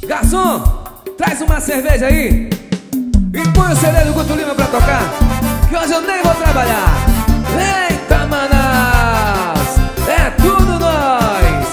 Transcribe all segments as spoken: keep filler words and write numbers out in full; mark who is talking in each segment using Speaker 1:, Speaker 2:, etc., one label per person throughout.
Speaker 1: Garçom, traz uma cerveja aí e põe o C D do Guto Lima pra tocar, que hoje eu nem vou trabalhar. Eita, manas, é tudo nós.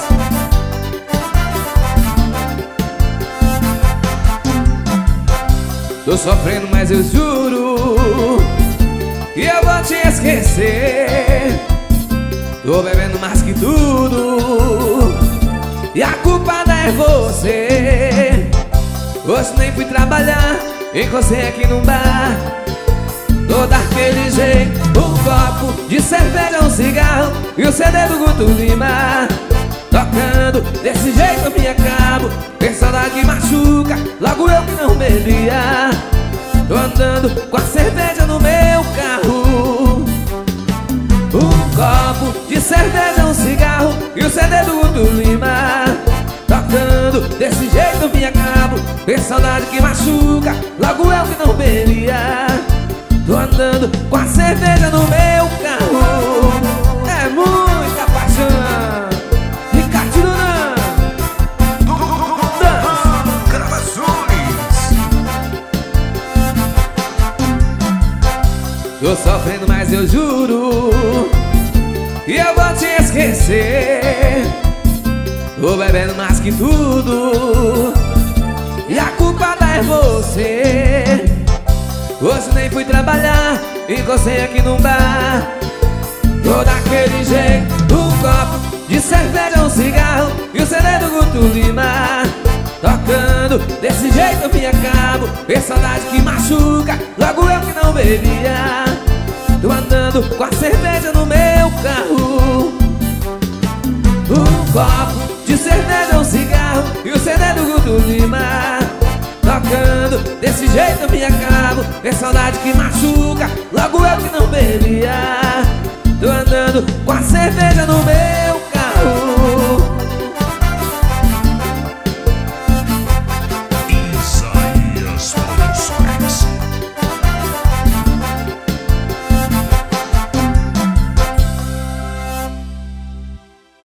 Speaker 1: Tô sofrendo, mas eu juro que eu vou te esquecer. Tô bebendo mais que tudo e a culpada é você. Hoje nem fui trabalhar, encostei aqui num bar. Tô daquele jeito, um copo de cerveja, um cigarro e o C D do Guto Lima tocando. Desse jeito eu me acabo, tem saudade que machuca, logo eu que não bebia. Tô andando com a cerveja no meu carro. Um copo de cerveja, um cigarro e o C D do Guto Lima tocando. Desse jeito eu me acabo, tem saudade que machuca, logo eu que não bebia. Tô andando com a cerveja no meu carro. É muita paixão. Ricardo Duran Gravações. Tô sofrendo, mas eu juro que eu vou te esquecer. Tô bebendo mais que tudo e a culpada é você. Hoje nem fui trabalhar, encostei aqui num bar. Tô daquele jeito, um copo de cerveja, um cigarro e o C D do Guto Lima tocando. Desse jeito eu me acabo, tem saudade que machuca, logo eu que não bebia. Tô andando com a cerveja no meu carro. Um copo de cerveja, um cigarro e o C D do Guto Lima tocando. Desse jeito eu me acabo, tem saudade que machuca, logo eu que não bebo.